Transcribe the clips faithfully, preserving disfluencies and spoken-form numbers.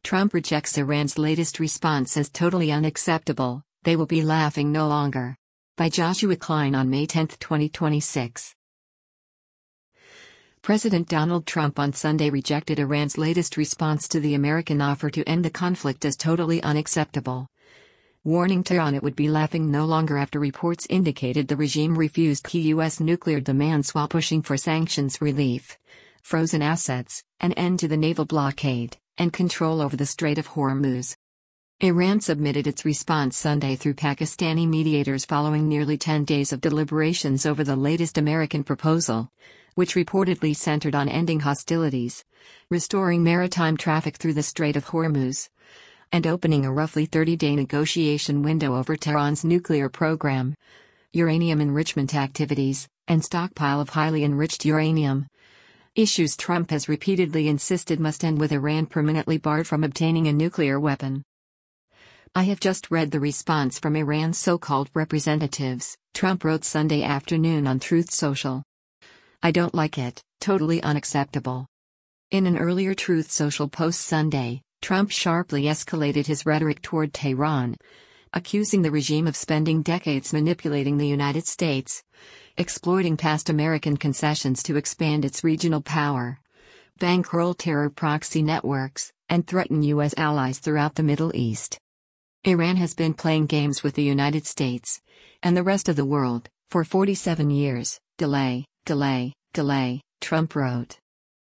Trump rejects Iran's latest response as totally unacceptable. They will be laughing no longer. By Joshua Klein on May tenth, twenty twenty-six. President Donald Trump on Sunday rejected Iran's latest response to the American offer to end the conflict as totally unacceptable, warning Tehran it would be laughing no longer after reports indicated the regime refused key U S nuclear demands while pushing for sanctions relief, frozen assets, an end to the naval blockade, and control over the Strait of Hormuz. Iran submitted its response Sunday through Pakistani mediators following nearly ten days of deliberations over the latest American proposal, which reportedly centered on ending hostilities, restoring maritime traffic through the Strait of Hormuz, and opening a roughly thirty-day negotiation window over Tehran's nuclear program, uranium enrichment activities, and stockpile of highly enriched uranium. Issues Trump has repeatedly insisted must end with Iran permanently barred from obtaining a nuclear weapon. I have just read the response from Iran's so-called representatives, Trump wrote Sunday afternoon on Truth Social. I don't like it, totally unacceptable. In an earlier Truth Social post Sunday, Trump sharply escalated his rhetoric toward Tehran, accusing the regime of spending decades manipulating the United States, exploiting past American concessions to expand its regional power, bankroll terror proxy networks, and threaten U S allies throughout the Middle East. Iran has been playing games with the United States and the rest of the world for forty-seven years. Delay, delay, delay, Trump wrote.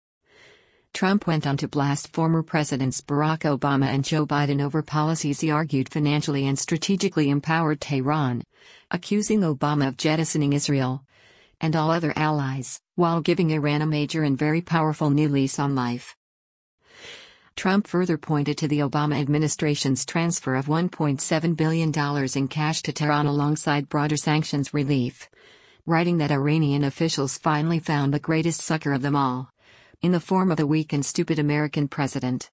Trump went on to blast former Presidents Barack Obama and Joe Biden over policies he argued financially and strategically empowered Tehran, accusing Obama of jettisoning Israel and all other allies, while giving Iran a major and very powerful new lease on life. Trump further pointed to the Obama administration's transfer of one point seven billion dollars in cash to Tehran alongside broader sanctions relief, writing that Iranian officials finally found the greatest sucker of them all, in the form of the weak and stupid American president.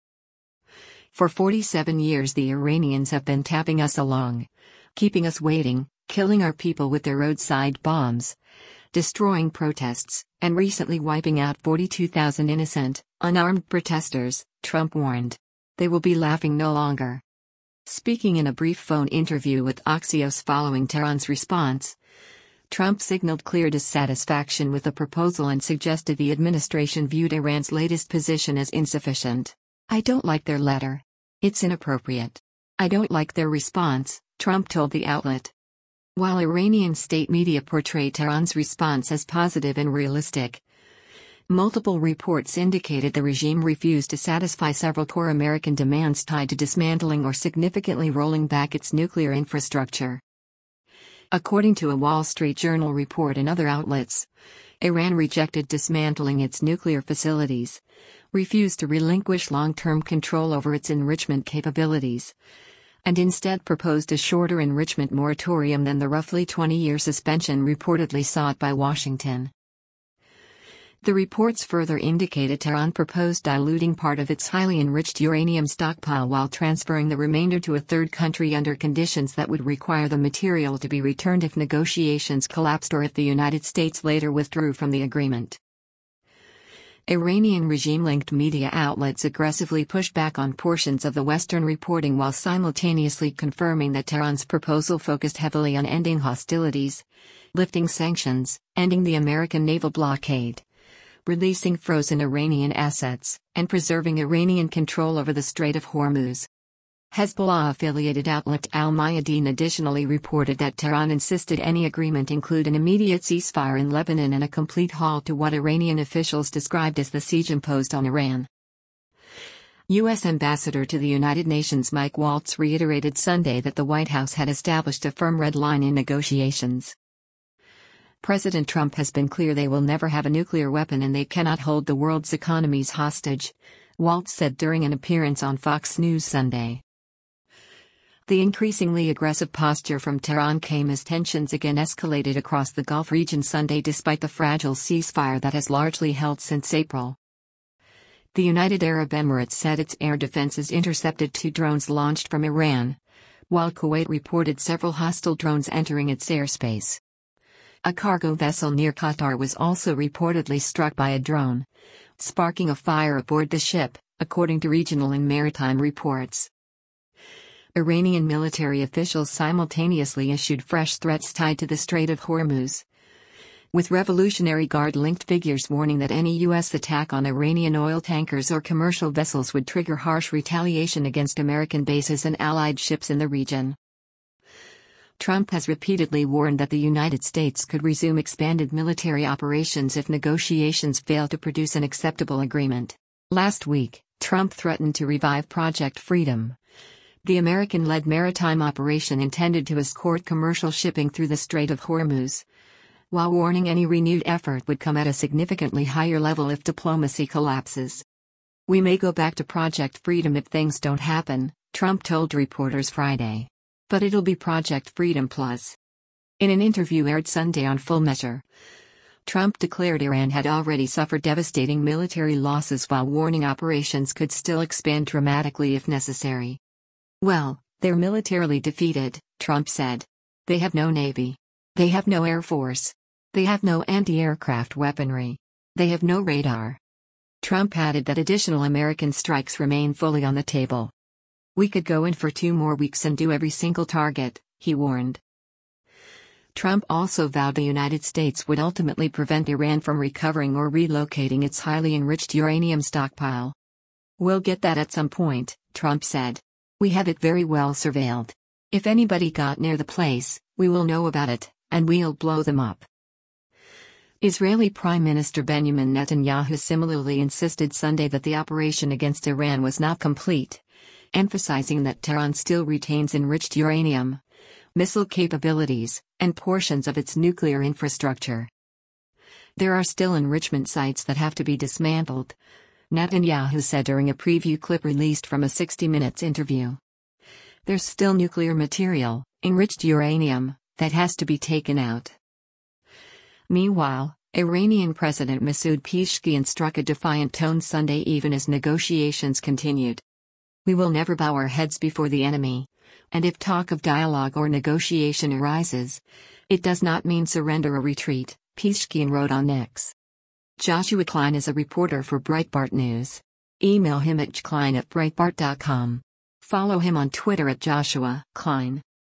For forty-seven years the Iranians have been tapping us along, keeping us waiting, killing our people with their roadside bombs, destroying protests, and recently wiping out forty-two thousand innocent, unarmed protesters, Trump warned. They will be laughing no longer. Speaking in a brief phone interview with Axios following Tehran's response, Trump signaled clear dissatisfaction with the proposal and suggested the administration viewed Iran's latest position as insufficient. I don't like their letter. It's inappropriate. I don't like their response, Trump told the outlet. While Iranian state media portrayed Tehran's response as positive and realistic, multiple reports indicated the regime refused to satisfy several core American demands tied to dismantling or significantly rolling back its nuclear infrastructure. According to a Wall Street Journal report and other outlets, Iran rejected dismantling its nuclear facilities, refused to relinquish long-term control over its enrichment capabilities, and instead proposed a shorter enrichment moratorium than the roughly twenty-year suspension reportedly sought by Washington. The reports further indicated Tehran proposed diluting part of its highly enriched uranium stockpile while transferring the remainder to a third country under conditions that would require the material to be returned if negotiations collapsed or if the United States later withdrew from the agreement. Iranian regime-linked media outlets aggressively pushed back on portions of the Western reporting while simultaneously confirming that Tehran's proposal focused heavily on ending hostilities, lifting sanctions, ending the American naval blockade, releasing frozen Iranian assets, and preserving Iranian control over the Strait of Hormuz. Hezbollah-affiliated outlet Al-Mayadeen additionally reported that Tehran insisted any agreement include an immediate ceasefire in Lebanon and a complete halt to what Iranian officials described as the siege imposed on Iran. U S Ambassador to the United Nations Mike Waltz reiterated Sunday that the White House had established a firm red line in negotiations. President Trump has been clear they will never have a nuclear weapon and they cannot hold the world's economies hostage, Waltz said during an appearance on Fox News Sunday. The increasingly aggressive posture from Tehran came as tensions again escalated across the Gulf region Sunday despite the fragile ceasefire that has largely held since April. The United Arab Emirates said its air defenses intercepted two drones launched from Iran, while Kuwait reported several hostile drones entering its airspace. A cargo vessel near Qatar was also reportedly struck by a drone, sparking a fire aboard the ship, according to regional and maritime reports. Iranian military officials simultaneously issued fresh threats tied to the Strait of Hormuz, with Revolutionary Guard-linked figures warning that any U S attack on Iranian oil tankers or commercial vessels would trigger harsh retaliation against American bases and allied ships in the region. Trump has repeatedly warned that the United States could resume expanded military operations if negotiations fail to produce an acceptable agreement. Last week, Trump threatened to revive Project Freedom, the American-led maritime operation intended to escort commercial shipping through the Strait of Hormuz, while warning any renewed effort would come at a significantly higher level if diplomacy collapses. "We may go back to Project Freedom if things don't happen," Trump told reporters Friday. "But it'll be Project Freedom Plus." In an interview aired Sunday on Full Measure, Trump declared Iran had already suffered devastating military losses while warning operations could still expand dramatically if necessary. "Well, they're militarily defeated," Trump said. "They have no navy. They have no air force. They have no anti-aircraft weaponry. They have no radar." Trump added that additional American strikes remain fully on the table. "We could go in for two more weeks and do every single target," he warned. Trump also vowed the United States would ultimately prevent Iran from recovering or relocating its highly enriched uranium stockpile. "We'll get that at some point," Trump said. "We have it very well surveilled. If anybody got near the place, we will know about it, and we'll blow them up." Israeli Prime Minister Benjamin Netanyahu similarly insisted Sunday that the operation against Iran was not complete, emphasizing that Tehran still retains enriched uranium, missile capabilities, and portions of its nuclear infrastructure. "There are still enrichment sites that have to be dismantled," Netanyahu said during a preview clip released from a sixty minutes interview. "There's still nuclear material, enriched uranium, that has to be taken out." Meanwhile, Iranian President Masoud Pezeshkian struck a defiant tone Sunday even as negotiations continued. "We will never bow our heads before the enemy, and if talk of dialogue or negotiation arises, it does not mean surrender or retreat," Pezeshkian wrote on X. Joshua Klein is a reporter for Breitbart News. Email him at jklein at breitbart dot com. Follow him on Twitter at Joshua Klein.